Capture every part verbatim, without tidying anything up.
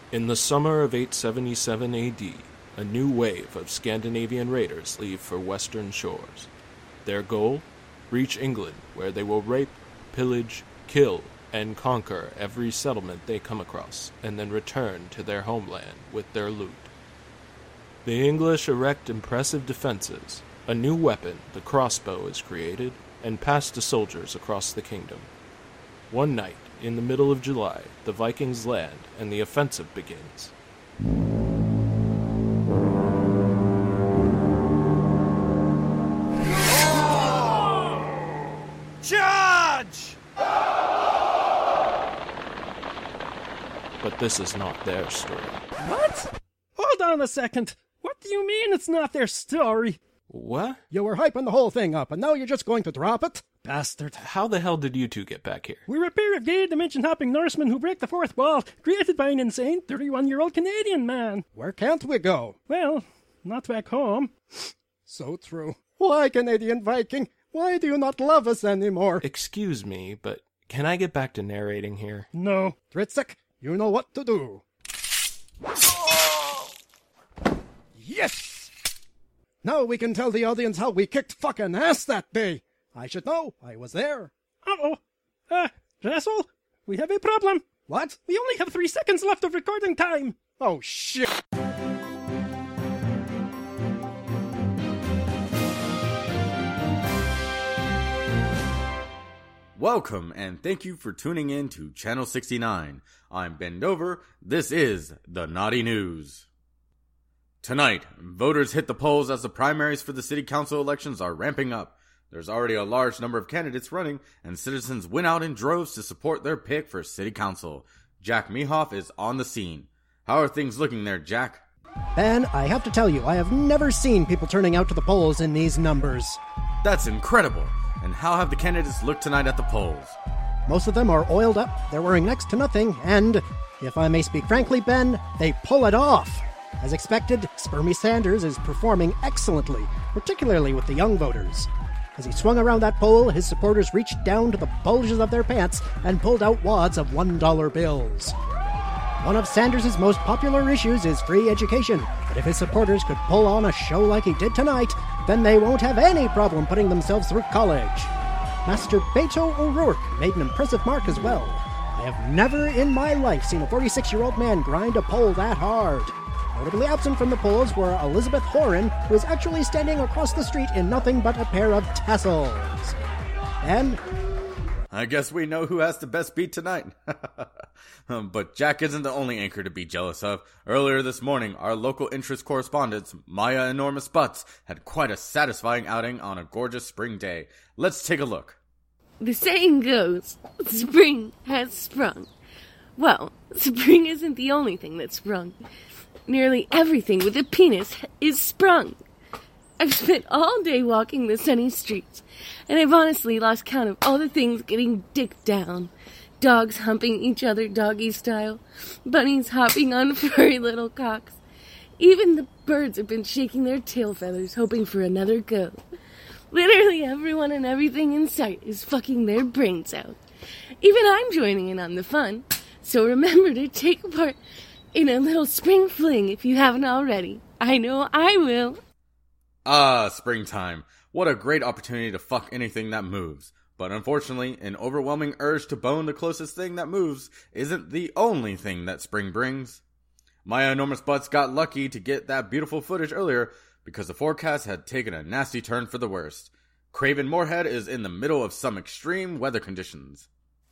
In the summer of eight seventy-seven A D, a new wave of Scandinavian raiders leave for western shores. Their goal? Reach England, where they will rape, pillage, kill, and conquer every settlement they come across, and then return to their homeland with their loot. The English erect impressive defenses. A new weapon, the crossbow, is created and passed to soldiers across the kingdom. One night, in the middle of July, the Vikings land and the offensive begins. Charge! But this is not their story. What? Hold on a second. What do you mean it's not their story? What? You were hyping the whole thing up, and now you're just going to drop it? Bastard. How the hell did you two get back here? We're a pair of gay dimension-hopping Norsemen who break the fourth wall, created by an insane thirty-one-year-old Canadian man. Where can't we go? Well, not back home. So true. Why, Canadian Viking? Why do you not love us anymore? Excuse me, but can I get back to narrating here? No. Tritzek, you know what to do. Yes! Now we can tell the audience how we kicked fucking ass that day. I should know. I was there. Uh-oh. Uh, Russell, we have a problem. What? We only have three seconds left of recording time. Oh, shit. Welcome, and thank you for tuning in to Channel sixty-nine. I'm Ben Dover. This is the Naughty News. Tonight, voters hit the polls as the primaries for the city council elections are ramping up. There's already a large number of candidates running, and citizens went out in droves to support their pick for city council. Jack Mehoff is on the scene. How are things looking there, Jack? Ben, I have to tell you, I have never seen people turning out to the polls in these numbers. That's incredible. And how have the candidates looked tonight at the polls? Most of them are oiled up, they're wearing next to nothing, and, if I may speak frankly, Ben, they pull it off. As expected, Spermy Sanders is performing excellently, particularly with the young voters. As he swung around that pole, his supporters reached down to the bulges of their pants and pulled out wads of one dollar bills. One of Sanders' most popular issues is free education, but if his supporters could pull on a show like he did tonight, then they won't have any problem putting themselves through college. Master Beto O'Rourke made an impressive mark as well. I have never in my life seen a forty-six-year-old man grind a pole that hard. Notably absent from the polls were Elizabeth Horan, who is actually standing across the street in nothing but a pair of tassels. And I guess we know who has the best beat tonight. um, but Jack isn't the only anchor to be jealous of. Earlier this morning, our local interest correspondent, Maya Enormous Butts, had quite a satisfying outing on a gorgeous spring day. Let's take a look. The saying goes, spring has sprung. Well, spring isn't the only thing that's sprung. Nearly everything with a penis is sprung. I've spent all day walking the sunny streets, and I've honestly lost count of all the things getting dicked down. Dogs humping each other doggy style, bunnies hopping on furry little cocks. Even the birds have been shaking their tail feathers, hoping for another go. Literally everyone and everything in sight is fucking their brains out. Even I'm joining in on the fun, so remember to take part in a little spring fling if you haven't already. I know I will. Ah, springtime. What a great opportunity to fuck anything that moves. But unfortunately, an overwhelming urge to bone the closest thing that moves isn't the only thing that spring brings. Maya Enormous Butts got lucky to get that beautiful footage earlier because the forecast had taken a nasty turn for the worst. Craven Moorhead is in the middle of some extreme weather conditions.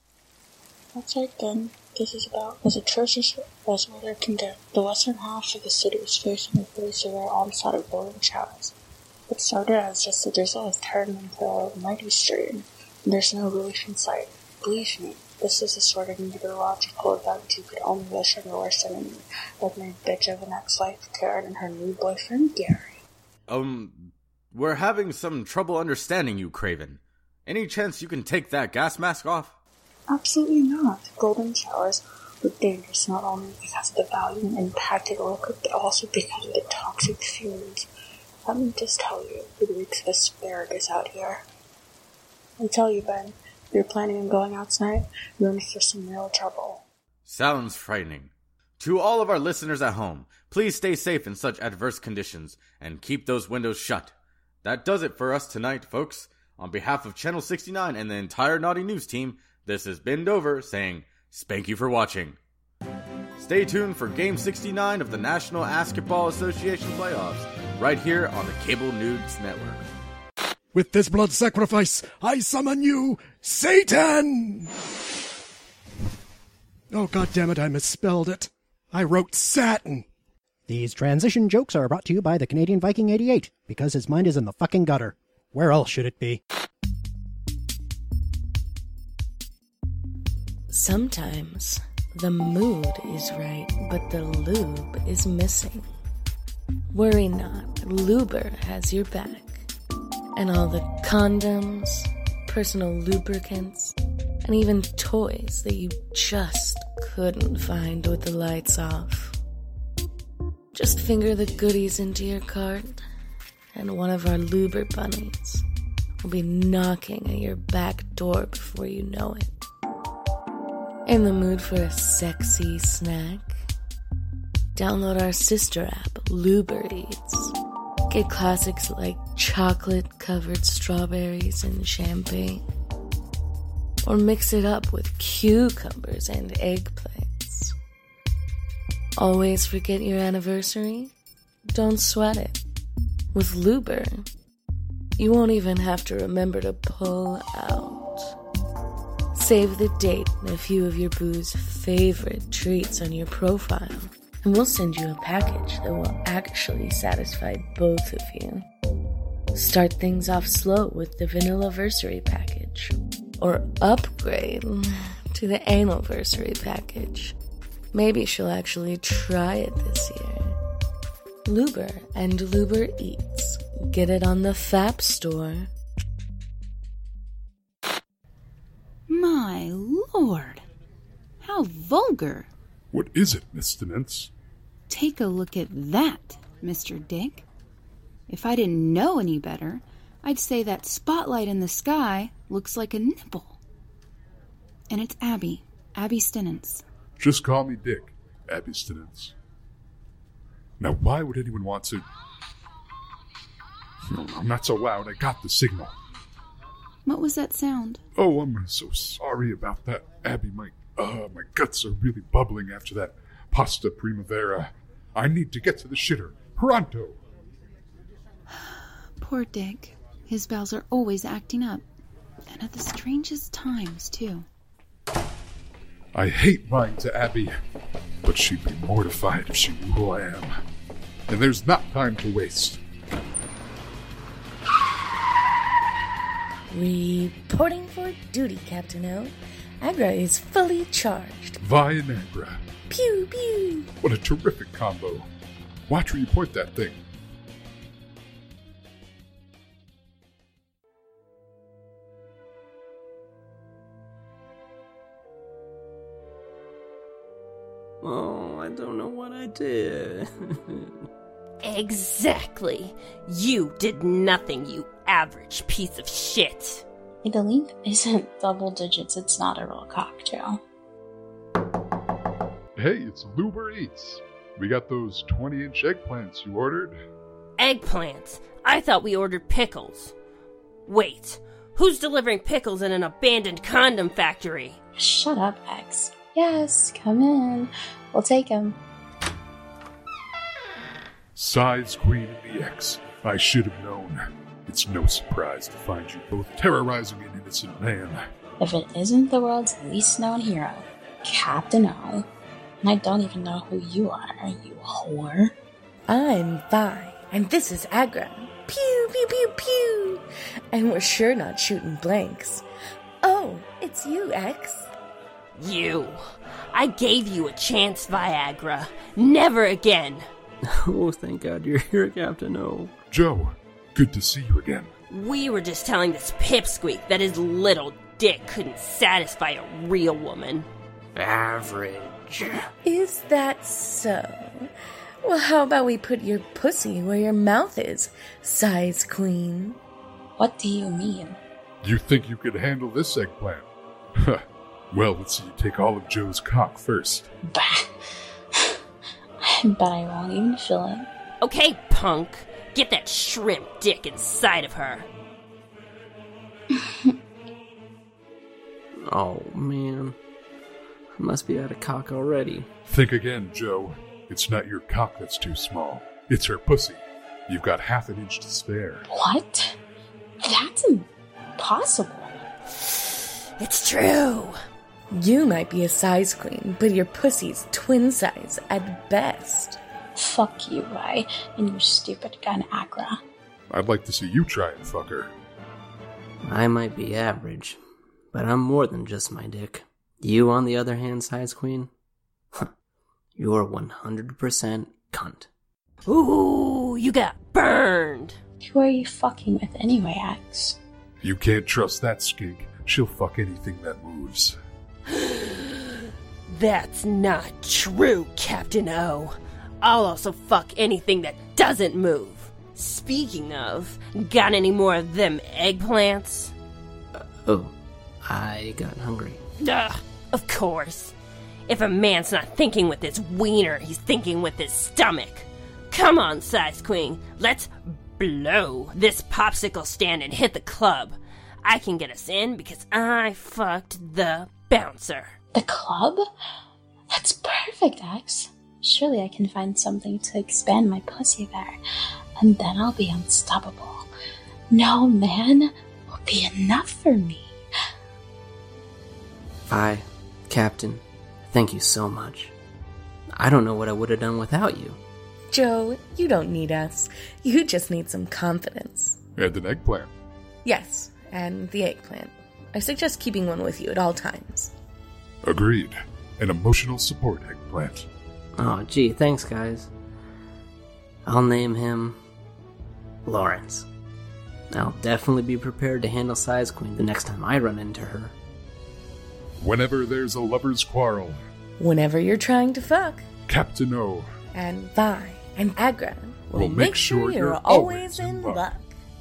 That's right, then. This is about as atrocious as weather can get. The western half of the city was facing a very severe onslaught of rolling showers. It started as just a drizzle has turned into a mighty stream, and there's no relief in sight. Believe me, this is the sort of meteorological event you could only wish on your worst enemy, like my bitch of an ex-wife Karen and her new boyfriend Gary. Um, we're having some trouble understanding you, Craven. Any chance you can take that gas mask off? Absolutely not. Golden showers are dangerous not only because of the value and impact of the liquid, but also because of the toxic fumes. Let me just tell you, it reeks of asparagus out here. I tell you, Ben, if you're planning on going out tonight, you're in for some real trouble. Sounds frightening. To all of our listeners at home, please stay safe in such adverse conditions and keep those windows shut. That does it for us tonight, folks. On behalf of Channel sixty-nine and the entire Naughty News team, this is Ben Dover saying, spank you for watching. Stay tuned for Game sixty-nine of the National Basketball Association playoffs, right here on the Cable News Network. With this blood sacrifice, I summon you, Satan! Oh, goddammit, I misspelled it. I wrote Satin. These transition jokes are brought to you by the Canadian Viking eighty-eight, because his mind is in the fucking gutter. Where else should it be? Sometimes the mood is right, but the lube is missing. Worry not, Luber has your back. And all the condoms, personal lubricants, and even toys that you just couldn't find with the lights off. Just finger the goodies into your cart, and one of our Luber bunnies will be knocking at your back door before you know it. In the mood for a sexy snack? Download our sister app, Luber Eats. Get classics like chocolate-covered strawberries and champagne. Or mix it up with cucumbers and eggplants. Always forget your anniversary? Don't sweat it. With Luber, you won't even have to remember to pull out. Save the date and a few of your boo's favorite treats on your profile, and we'll send you a package that will actually satisfy both of you. Start things off slow with the Vanillaversary package, or upgrade to the Analversary package. Maybe she'll actually try it this year. Luber and Luber Eats. Get it on the F A P store. My lord! How vulgar! What is it, Miss Stevens? Take a look at that, Mister Dick. If I didn't know any better, I'd say that spotlight in the sky looks like a nipple. And it's Abby, Abby Stinnens. Just call me Dick, Abby Stinnens. Now, why would anyone want to... No, no, not so loud. I got the signal. What was that sound? Oh, I'm so sorry about that, Abby. My, uh, my guts are really bubbling after that pasta primavera. I need to get to the shitter. Pronto! Poor Dick. His bowels are always acting up. And at the strangest times, too. I hate lying to Abby, but she'd be mortified if she knew who I am. And there's not time to waste. Reporting for duty, Captain O. Agra is fully charged. Vi and Agra. Pew, pew. What a terrific combo. Watch where you point that thing. Oh, I don't know what I did. Exactly. You did nothing, you average piece of shit. If the length isn't double digits, it's not a real cocktail. Hey, it's Luber Eats. We got those twenty-inch eggplants you ordered. Eggplants? I thought we ordered pickles. Wait, who's delivering pickles in an abandoned condom factory? Shut up, X. Yes, come in. We'll take him. Size Queen and the X. I should have known. It's no surprise to find you both terrorizing an innocent man. If it isn't the world's least known hero, Captain O, and I don't even know who you are, you whore. I'm Vi, and this is Agra. Pew, pew, pew, pew. And we're sure not shooting blanks. Oh, it's you, X. You. I gave you a chance, Viagra. Never again. Oh, thank God you're here, Captain O. Joe, good to see you again. We were just telling this pipsqueak that his little dick couldn't satisfy a real woman. Average. Is that so? Well, how about we put your pussy where your mouth is, size queen? What do you mean? You think you could handle this eggplant? Well, let's see you take all of Joe's cock first. Bah. But I won't even feel it. Okay, punk. Get that shrimp dick inside of her. Oh, man. I must be out of cock already. Think again, Joe. It's not your cock that's too small. It's her pussy. You've got half an inch to spare. What? That's impossible. It's true. You might be a size queen, but your pussy's twin size at best. Fuck you, Rai, and your stupid gun Agra. I'd like to see you try it, fucker. I might be average, but I'm more than just my dick. You, on the other hand, size queen? You're one hundred percent cunt. Ooh, you got burned. Who are you fucking with anyway, Axe? You can't trust that skink. She'll fuck anything that moves. That's not true, Captain O. I'll also fuck anything that doesn't move. Speaking of, got any more of them eggplants? Uh, oh, I got hungry. Ugh, of course. If a man's not thinking with his wiener, he's thinking with his stomach. Come on, size queen, let's blow this popsicle stand and hit the club. I can get us in because I fucked the bouncer. The club? That's perfect, Axe. Surely I can find something to expand my pussy there, and then I'll be unstoppable. No man will be enough for me. Vi, Captain, thank you so much. I don't know what I would have done without you. Joe, you don't need us. You just need some confidence. And an eggplant. Yes, and the eggplant. I suggest keeping one with you at all times. Agreed. An emotional support eggplant. Oh, gee, thanks, guys. I'll name him Lawrence. I'll definitely be prepared to handle Size Queen the next time I run into her. Whenever there's a lover's quarrel. Whenever you're trying to fuck. Captain O. And Vi and Agra will we'll make, make sure you're, you're always always in in luck. luck.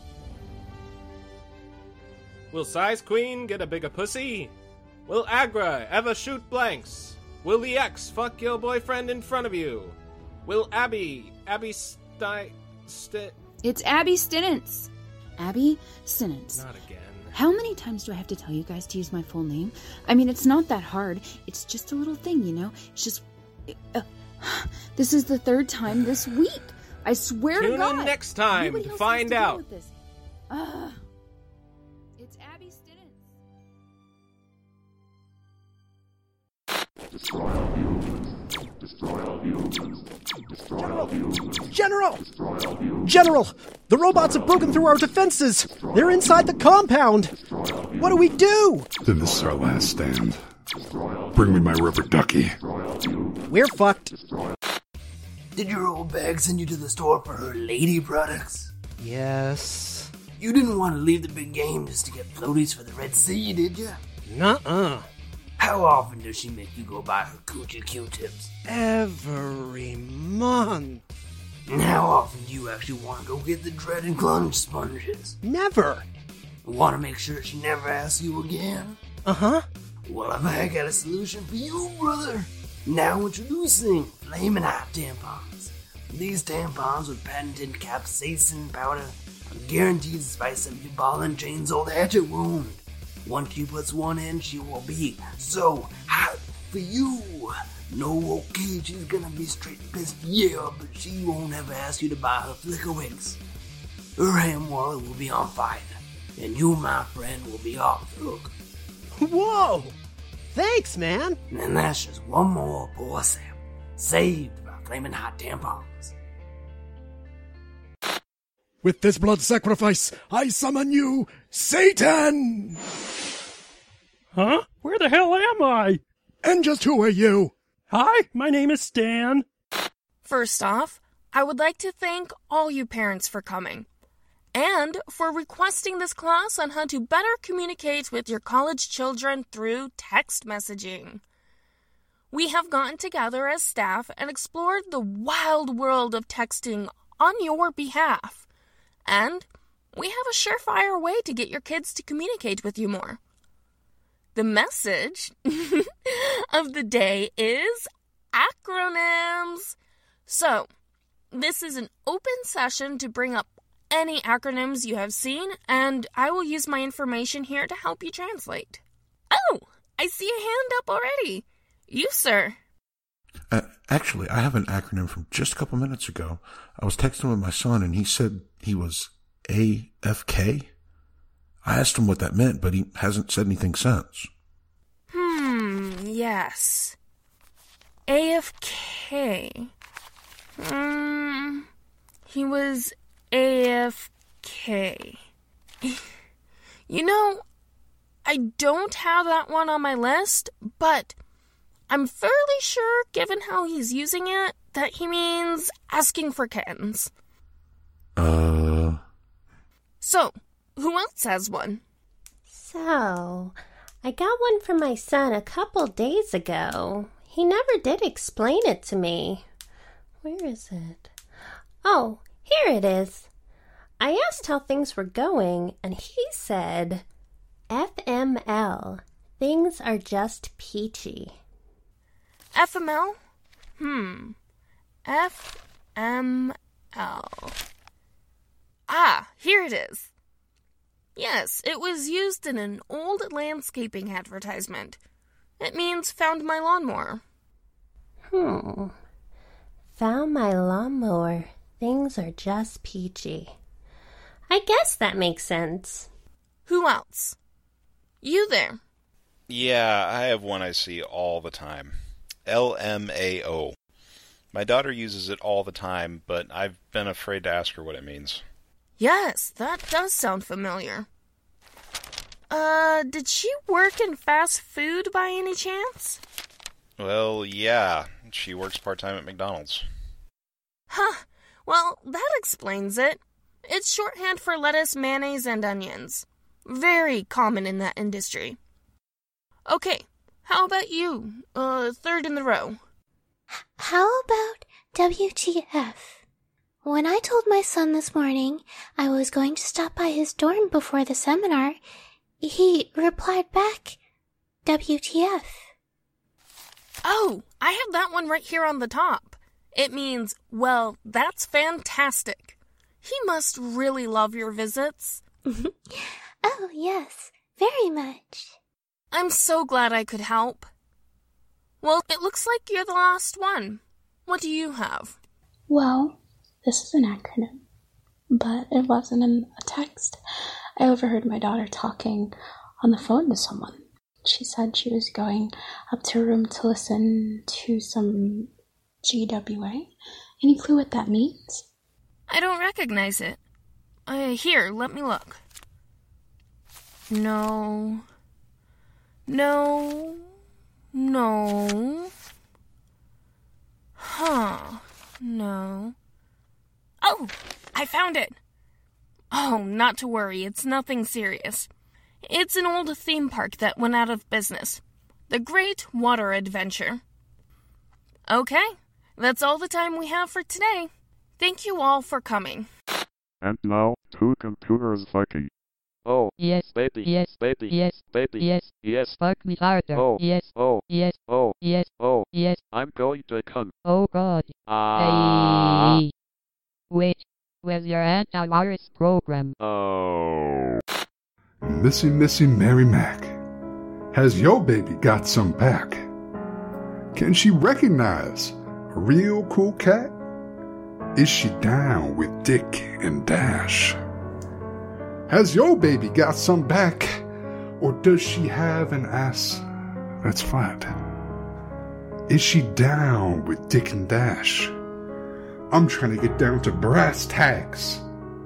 Will Size Queen get a bigger pussy? Will Agra ever shoot blanks? Will the ex fuck your boyfriend in front of you? Will Abby, Abby Sti... Sti... It's Abby Stinnance. Abby Stinnance. Not again. How many times do I have to tell you guys to use my full name? I mean, it's not that hard. It's just a little thing, you know? It's just... Uh, this is the third time this week. I swear Tune to God. in next time Nobody to else find has to deal out. with this. Uh, it's Abby Stinnance. Destroy all humans. Destroy all humans. Destroy all humans. General! Destroy all humans. General! The robots have broken through our defenses! They're inside the compound! What do we do? Then this is our last stand. Bring me my rubber ducky. We're fucked. Did your old bag send you to the store for her lady products? Yes. You didn't want to leave the big game just to get floaties for the Red Sea, did you? Nuh-uh. How often does she make you go buy her coochie Q-tips? Every month. And how often do you actually want to go get the dreaded clunge sponges? Never. Want to make sure she never asks you again? Uh-huh. Well, have I got a solution for you, brother? Now introducing Flamin' Hot tampons. These tampons with patented capsaicin powder are guaranteed to spice up your ball and chain's old hatchet wound. Once she puts one in, she will be so hot for you. No, okay, she's gonna be straight pissed, yeah, but she won't ever ask you to buy her flicker wicks. Her ham wallet will be on fire, and you, my friend, will be off the hook. Whoa! Thanks, man! And that's just one more poor sap, saved by Flamin' Hot tampons. With this blood sacrifice, I summon you, Satan! Huh? Where the hell am I? And just who are you? Hi, my name is Stan. First off, I would like to thank all you parents for coming, and for requesting this class on how to better communicate with your college children through text messaging. We have gotten together as staff and explored the wild world of texting on your behalf, and we have a surefire way to get your kids to communicate with you more. The message of the day is acronyms. So, this is an open session to bring up any acronyms you have seen, and I will use my information here to help you translate. Oh, I see a hand up already. You, sir. Uh, actually, I have an acronym from just a couple minutes ago. I was texting with my son, and he said he was A F K. I asked him what that meant, but he hasn't said anything since. Hmm, yes. A F K. Hmm, he was A F K. You know, I don't have that one on my list, but I'm fairly sure, given how he's using it, that he means asking for kittens. Uh... So, who else has one? So, I got one for my son a couple days ago. He never did explain it to me. Where is it? Oh, here it is. I asked how things were going, and he said, F M L, things are just peachy. F M L? Hmm. F M L. Ah, here it is. Yes, it was used in an old landscaping advertisement. It means found my lawnmower. Hmm. Found my lawnmower. Things are just peachy. I guess that makes sense. Who else? You there. Yeah, I have one I see all the time. L M A O. My daughter uses it all the time, but I've been afraid to ask her what it means. Yes, that does sound familiar. Uh, did she work in fast food by any chance? Well, yeah. She works part-time at McDonald's. Huh. Well, that explains it. It's shorthand for lettuce, mayonnaise, and onions. Very common in that industry. Okay, how about you? Uh, third in the row. How about W T F? When I told my son this morning I was going to stop by his dorm before the seminar, he replied back, W T F. Oh, I have that one right here on the top. It means, well, that's fantastic. He must really love your visits. Oh, yes, very much. I'm so glad I could help. Well, it looks like you're the last one. What do you have? Well, this is an acronym, but it wasn't in a text. I overheard my daughter talking on the phone to someone. She said she was going up to her room to listen to some G W A. Any clue what that means? I don't recognize it. Uh, here, let me look. No. No. No. Huh. No. Oh, I found it. Oh, not to worry, it's nothing serious. It's an old theme park that went out of business. The Great Water Adventure. Okay, that's all the time we have for today. Thank you all for coming. And now, to computer psyche. Oh, yes, baby, yes, baby, yes, baby, yes, yes, fuck me harder, oh, yes, oh, yes, oh, yes, oh, yes, I'm going to come. Oh God. Ah. Hey. Wait, where's your antivirus program? Oh. Missy, Missy, Mary Mac. Has your baby got some back? Can she recognize a real cool cat? Is she down with Dick and Dash? Has your baby got some back? Or does she have an ass that's flat? Is she down with Dick and Dash? I'm trying to get down to brass tacks.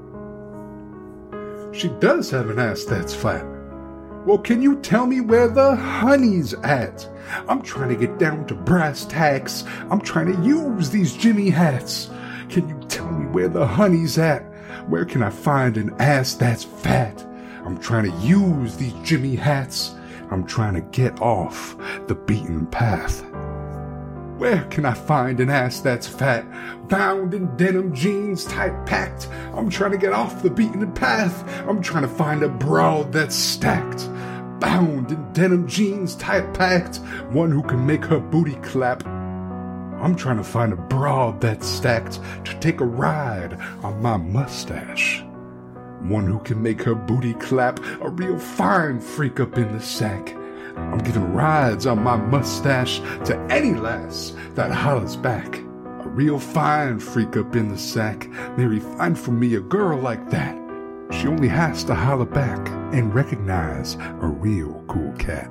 She does have an ass that's flat. Well, can you tell me where the honey's at? I'm trying to get down to brass tacks. I'm trying to use these Jimmy hats. Can you tell me where the honey's at? Where can I find an ass that's fat? I'm trying to use these Jimmy hats. I'm trying to get off the beaten path. Where can I find an ass that's fat, bound in denim jeans, tight packed? I'm trying to get off the beaten path. I'm trying to find a broad that's stacked, bound in denim jeans, tight packed, one who can make her booty clap. I'm trying to find a broad that's stacked to take a ride on my mustache. One who can make her booty clap, a real fine freak up in the sack. I'm giving rides on my mustache to any lass that hollers back. A real fine freak up in the sack. Mary, find for me a girl like that. She only has to holler back and recognize a real cool cat.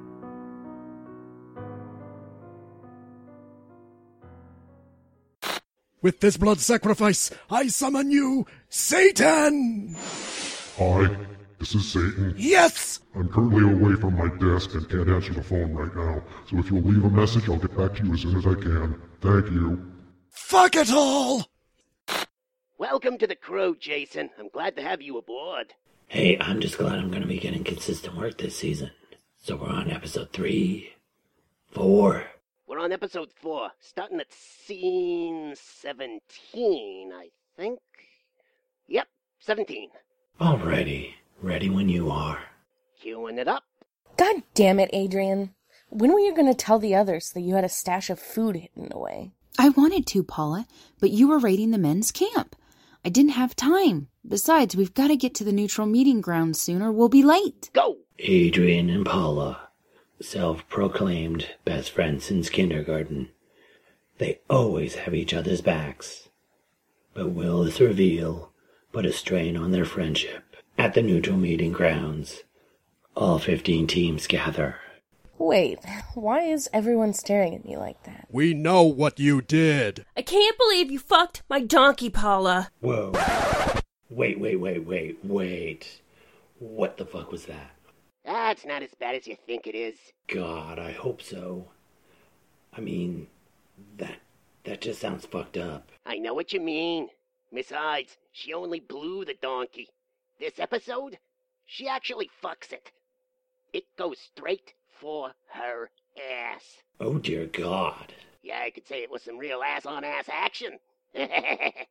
With this blood sacrifice, I summon you, Satan! Hi, this is Satan. Yes! I'm currently away from my desk and can't answer the phone right now, so if you'll leave a message, I'll get back to you as soon as I can. Thank you. Fuck it all! Welcome to the crew, Jason. I'm glad to have you aboard. Hey, I'm just glad I'm going to be getting consistent work this season. So we're on episode three, four. We're on episode four, starting at scene seventeen, I think. Yep, seventeen. Alrighty, ready when you are. Queuing it up. God damn it, Adrian. When were you going to tell the others that you had a stash of food hidden away? I wanted to, Paula, but you were raiding the men's camp. I didn't have time. Besides, we've got to get to the neutral meeting ground soon or we'll be late. Go! Adrian and Paula, self-proclaimed best friends since kindergarten. They always have each other's backs. But will this reveal put a strain on their friendship? At the neutral meeting grounds, all fifteen teams gather. Wait, why is everyone staring at me like that? We know what you did. I can't believe you fucked my donkey, Paula. Whoa. Wait, wait, wait, wait, wait. What the fuck was that? That's not as bad as you think it is. God, I hope so. I mean, that that just sounds fucked up. I know what you mean. Besides, she only blew the donkey. This episode, she actually fucks it. It goes straight for her ass. Oh dear God. Yeah, I could say it was some real ass-on-ass action. I,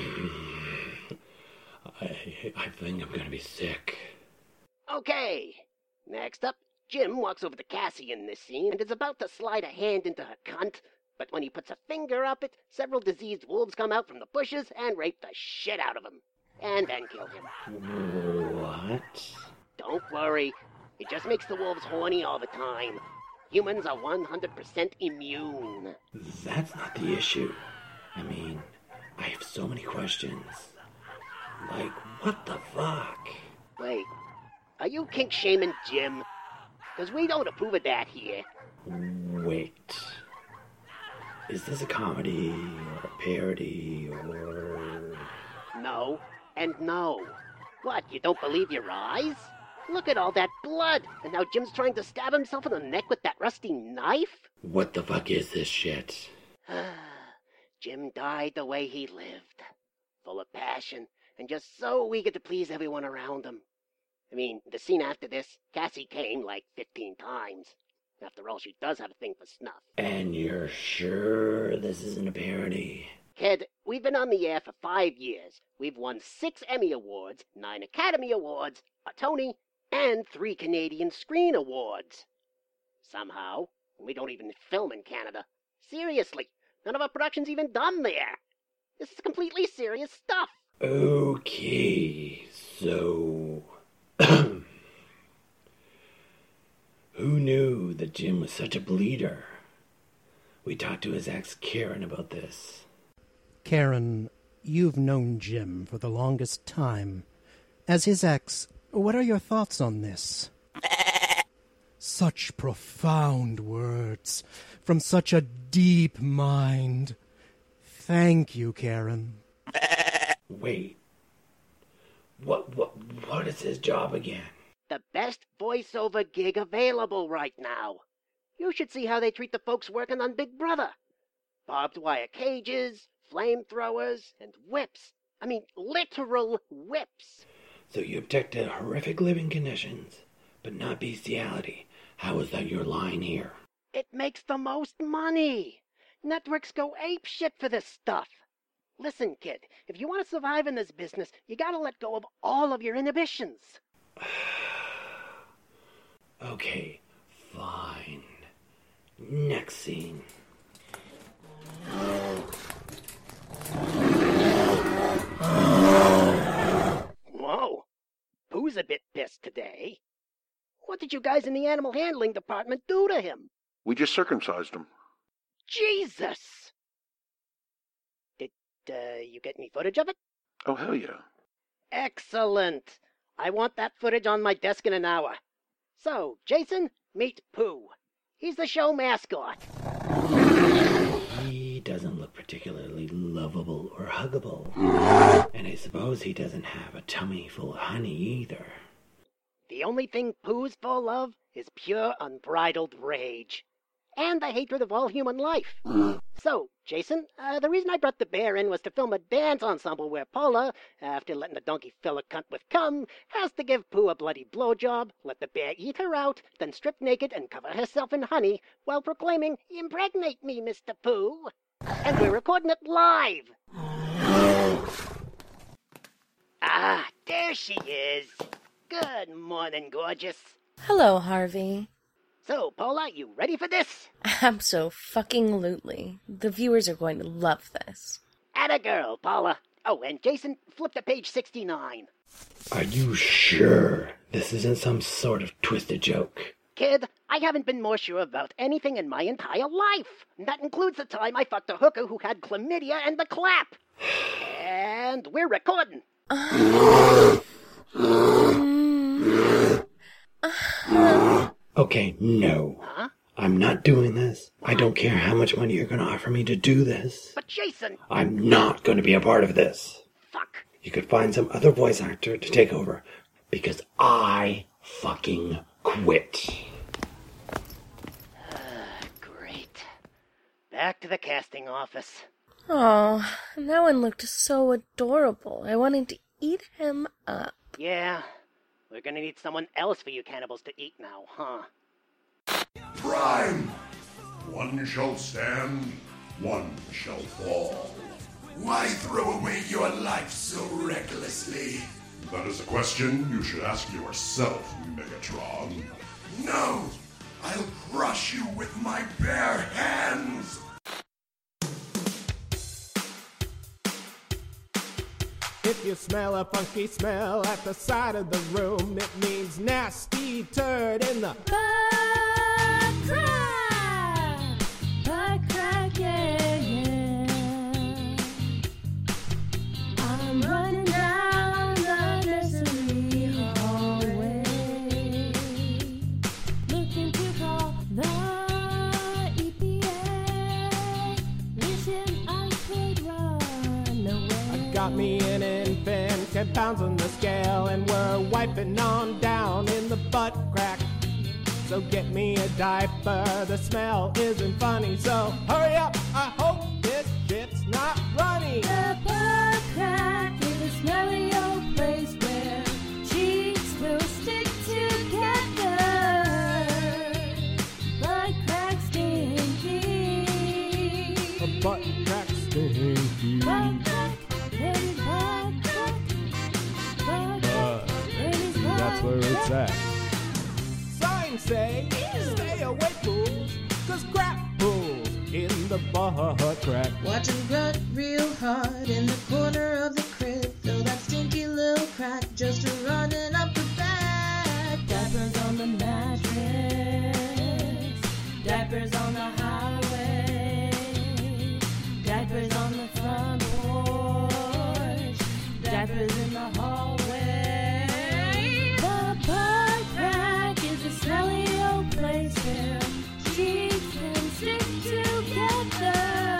I think I'm gonna be sick. Okay. Next up, Jim walks over to Cassie in this scene and is about to slide a hand into her cunt, but when he puts a finger up it, several diseased wolves come out from the bushes and rape the shit out of him. And then kill him. What? Don't worry. It just makes the wolves horny all the time. Humans are one hundred percent immune. That's not the issue. I mean, I have so many questions. Like, what the fuck? Wait, are you kink shaming Jim? Because we don't approve of that here. Wait. Is this a comedy or a parody or... No, and no. What, you don't believe your eyes? Look at all that blood, and now Jim's trying to stab himself in the neck with that rusty knife? What the fuck is this shit? Jim died the way he lived. Full of passion, and just so eager to please everyone around him. I mean, the scene after this, Cassie came like fifteen times. After all, she does have a thing for snuff. And you're sure this isn't a parody? Kid, we've been on the air for five years. We've won six Emmy Awards, nine Academy Awards, a Tony, and three Canadian Screen Awards. Somehow, we don't even film in Canada. Seriously, none of our production's even done there. This is completely serious stuff. Okay, so... Who knew that Jim was such a bleeder? We talked to his ex, Karen, about this. Karen, you've known Jim for the longest time. As his ex, what are your thoughts on this? Such profound words from such a deep mind. Thank you, Karen. Wait. What, what, what is his job again? The best voiceover gig available right now. You should see how they treat the folks working on Big Brother. Barbed wire cages, flamethrowers, and whips. I mean, literal whips. So you object to horrific living conditions, but not bestiality. How is that your line here? It makes the most money. Networks go apeshit for this stuff. Listen, kid, if you want to survive in this business, you gotta let go of all of your inhibitions. Okay, fine. Next scene. today. What did you guys in the animal handling department do to him? We just circumcised him. Jesus! Did uh, you get any footage of it? Oh, hell yeah. Excellent. I want that footage on my desk in an hour. So, Jason, meet Pooh. He's the show mascot. He doesn't look particularly lovable or huggable. And I suppose he doesn't have a tummy full of honey either. The only thing Pooh's full of is pure unbridled rage. And the hatred of all human life. So, Jason, uh, the reason I brought the bear in was to film a dance ensemble where Paula, after letting the donkey fill a cunt with cum, has to give Pooh a bloody blowjob, let the bear eat her out, then strip naked and cover herself in honey, while proclaiming, "Impregnate me, Mister Pooh." And we're recording it live. Ah, there she is. Good morning, gorgeous. Hello, Harvey. So, Paula, you ready for this? Abso-fucking-lutely. The viewers are going to love this. Atta girl, Paula. Oh, and Jason, flip to page sixty-nine. Are you sure this isn't some sort of twisted joke? Kid, I haven't been more sure about anything in my entire life. And that includes the time I fucked a hooker who had chlamydia and the clap. And we're recording. Uh, Okay, no. Huh? I'm not doing this. I don't care how much money you're going to offer me to do this. But Jason... I'm not going to be a part of this. Fuck. You could find some other voice actor to take over. Because I fucking quit. Great. Back to the casting office. Oh, that one looked so adorable. I wanted to eat him up. Yeah. We're gonna need someone else for you cannibals to eat now, huh? Prime! One shall stand, one shall fall. Why throw away your life so recklessly? That is a question you should ask yourself, Megatron. No! I'll crush you with my bare hands! If you smell a funky smell at the side of the room, it means nasty turd in the butt crack, butt crack, yeah, yeah. I'm running down the nursery hallway, looking to call the E P A, wishing I could run away. I got me an infant, ten pounds on the scale, and we're wiping on down in the butt crack. So get me a diaper, the smell isn't funny, so hurry up, I hope this shit's not runny. The butt crack is a smelly old place where cheeks will stick together. Butt crack stinky. A butt crack stinky. Butt crack, ladies, butt crack. Butt crack, ladies, butt That's where it's at. Signs say, stay away fools, cause crap pools in the butt crack. Watch him grunt real hard in the corner of the crib. Fill that stinky little crack just to running up the back. Diapers on the mattress, diapers on the highway, diapers on the front porch, diapers in the hallway. The butt crack is a smelly old place where cheeks can stick together.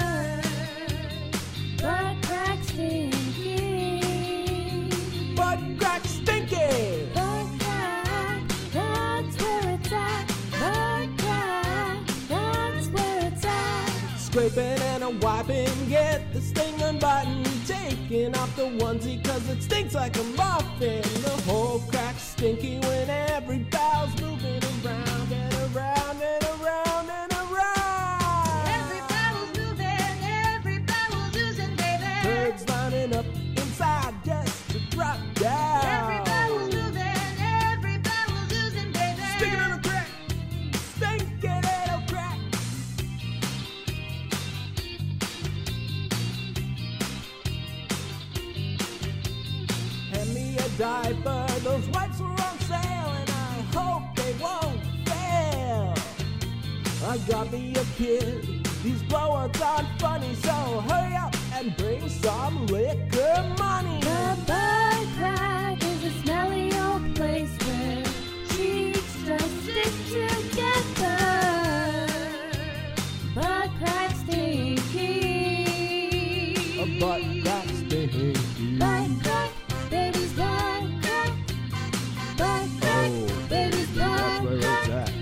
Butt crack stinky. Butt crack stinky. Butt crack, that's where it's at. Butt crack, that's where it's at. Scraping and a wiping, get the sting unbuttoned. Taking off the onesie cause it stinks like a muffin. The whole crack's stinky when every bowel's moving around and around and around and around. Every bowel's moving, every bowel's oozing, baby. Birds lining up inside just to drop down. Every bowel's moving, every bowel's oozing, baby. Stinking on the crack, stinking little crack. Hand me a diaper, those wipes are on sale. I got me a kid. These blowouts aren't funny, so hurry up and bring some liquor money. The butt crack is a smelly old place where cheeks just stick together. Butt crack stinky. A butt crack stinky. Butt crack, baby's butt crack. Butt crack, Oh, baby's that's butt where crack. it's at.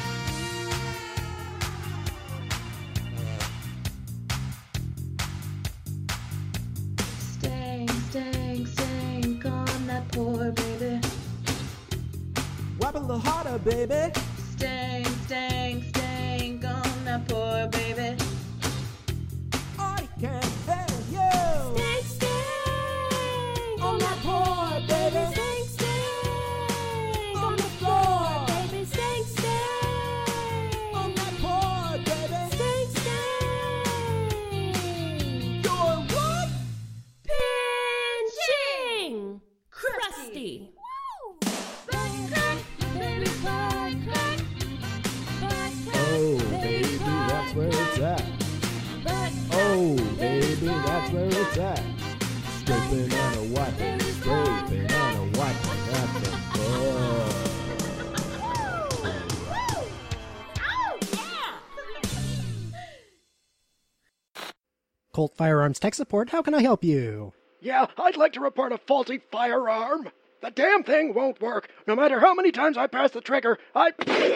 Stank, stank, stank on that poor baby. Wipe a little harder, baby. Stank, stank, stank on that poor baby. I can't bear you. Stank, stank On that poor baby. Stank, stank On the floor. baby. Stank, stank On that poor baby. Stank, stank You're what? Pinching! Crusty! Butt crack, baby, butt crack. Butt crack, Oh, baby, that's where it's at. butt Oh, baby, that's where it's at. Scraping and a wiping, scraping and a wiping at the butt. Colt Firearms Tech Support, how can I help you? Yeah, I'd like to report a faulty firearm. The damn thing won't work. No matter how many times I press the trigger, I...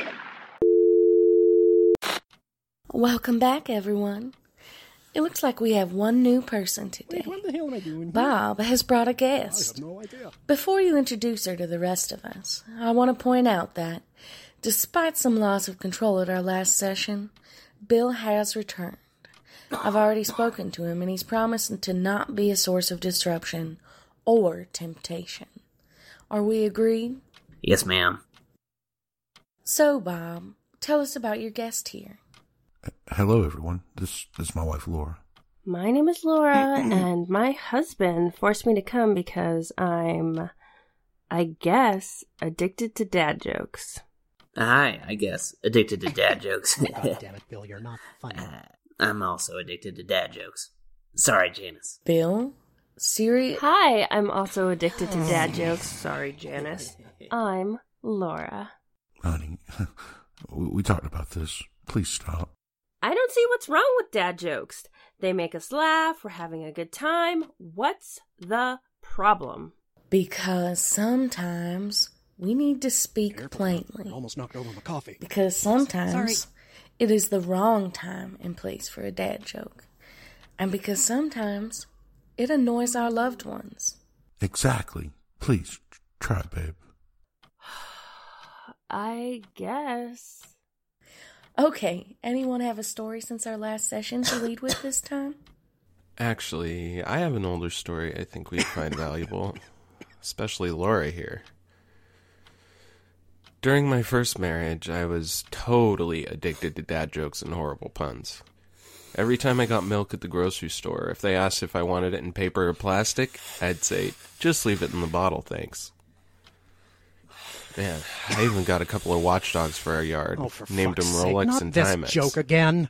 Welcome back, everyone. It looks like we have one new person today. Wait, what the hell am I doing here? Bob has brought a I guest. have no idea. Before you introduce her to the rest of us, I want to point out that, despite some loss of control at our last session, Bill has returned. I've already spoken to him, and he's promised to not be a source of disruption or temptation. Are we agreed? Yes, ma'am. So, Bob, tell us about your guest here. Hello, everyone. This, this is my wife, Laura. My name is Laura, and my husband forced me to come because I'm, I guess, addicted to dad jokes. Hi, I guess. Addicted to dad jokes. God damn it, Bill, you're not funny. Uh, I'm also addicted to dad jokes. Sorry, Janice. Bill? Serious? Hi, I'm also addicted to dad jokes. Sorry, Janice. I'm Laura. Honey, we, we talked about this. Please stop. I don't see what's wrong with dad jokes. They make us laugh, we're having a good time. What's the problem? Because sometimes we need to speak Careful. plainly. Almost knocked over my coffee. Because sometimes Sorry. it is the wrong time and place for a dad joke. And because sometimes it annoys our loved ones. Exactly. Please, try, babe. I guess. Okay, anyone have a story since our last session to lead with this time? Actually, I have an older story I think we'd find valuable. Especially Laura here. During my first marriage, I was totally addicted to dad jokes and horrible puns. Every time I got milk at the grocery store, if they asked if I wanted it in paper or plastic, I'd say, just leave it in the bottle, thanks. Man, I even got a couple of watchdogs for our yard. Oh, for named them fuck's sake, Rolex not and this Timex. joke again.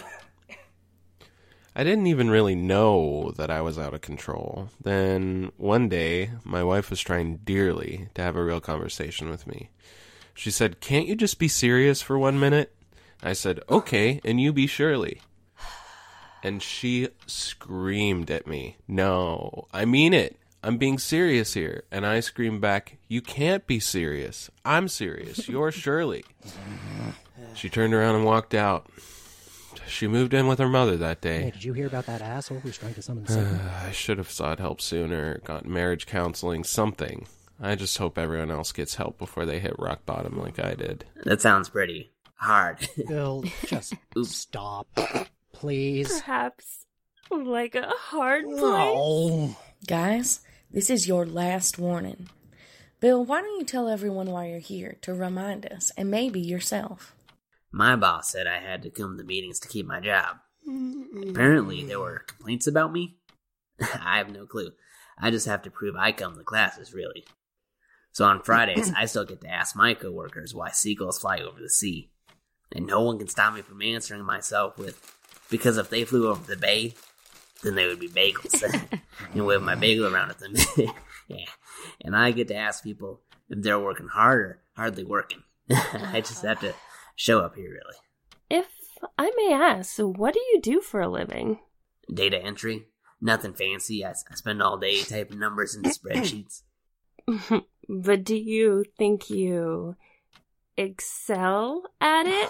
I didn't even really know that I was out of control. Then, one day, my wife was trying dearly to have a real conversation with me. She said, "Can't you just be serious for one minute?" I said, "Okay, and you be Shirley." And she screamed at me, "No, I mean it. I'm being serious here." And I screamed back, "You can't be serious. I'm serious. You're Shirley." She turned around and walked out. She moved in with her mother that day. Hey, did you hear about that asshole who's trying to summon Satan? I should have sought help sooner, got marriage counseling, something. I just hope everyone else gets help before they hit rock bottom like I did. That sounds pretty hard. Bill, just stop. Please. Perhaps like a hard place. No. Guys, this is your last warning. Bill, why don't you tell everyone why you're here to remind us, and maybe yourself? My boss said I had to come to meetings to keep my job. Apparently, there were complaints about me. I have no clue. I just have to prove I come to classes, really. So on Fridays, I still get to ask my coworkers why seagulls fly over the sea. And no one can stop me from answering myself with, because if they flew over the bay, then they would be bagels. And wave my bagel around at them. Yeah. And I get to ask people if they're working hard or hardly working. I just have to show up here, really. If I may ask, what do you do for a living? Data entry. Nothing fancy. I, I spend all day typing numbers into spreadsheets. But do you think you excel at it?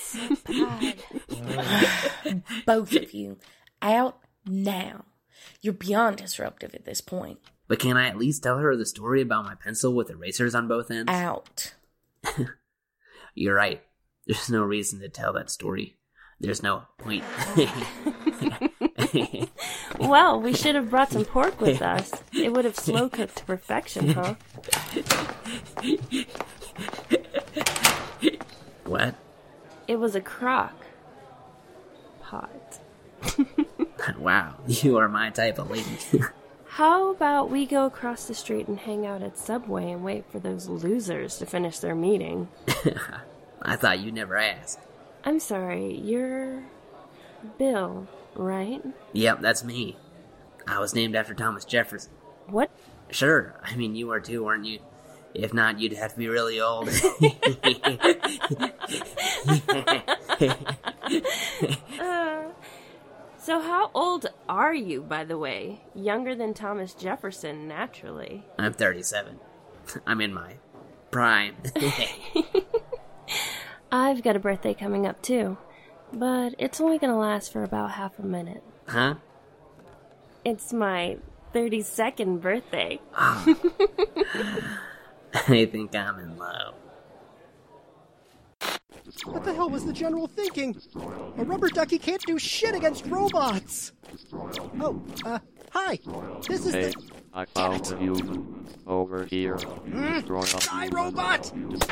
Both of you, out now. You're beyond disruptive at this point. But can I at least tell her the story about my pencil with erasers on both ends? Out. You're right. There's no reason to tell that story. There's no point. Well, we should have brought some pork with us. It would have slow cooked to perfection, huh? What? It was a crock pot. Wow, you are my type of lady. How about we go across the street and hang out at Subway and wait for those losers to finish their meeting? I thought you'd never ask. I'm sorry, you're Bill, right? Yep, that's me. I was named after Thomas Jefferson. What? Sure, I mean, you were too, weren't you? If not, you'd have to be really old. uh, so how old are you, by the way? Younger than Thomas Jefferson, naturally. I'm thirty-seven. I'm in my prime. I've got a birthday coming up, too. But it's only gonna last for about half a minute. Huh? It's my thirty-second birthday. I think I'm in love. What the hell was the general thinking? A rubber ducky can't do shit against robots! Oh, uh, hi. This is Hey, the... I found a human over here. Mm, Destroy all die, humans. robot!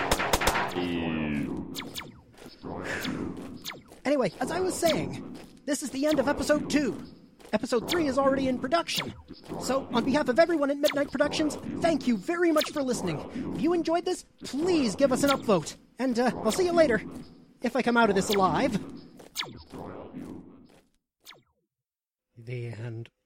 Ew. Anyway, as I was saying, this is the end of episode two. Episode three is already in production. So, on behalf of everyone at Midnight Productions, thank you very much for listening. If you enjoyed this, please give us an upvote. And, uh, I'll see you later. If I come out of this alive. The end.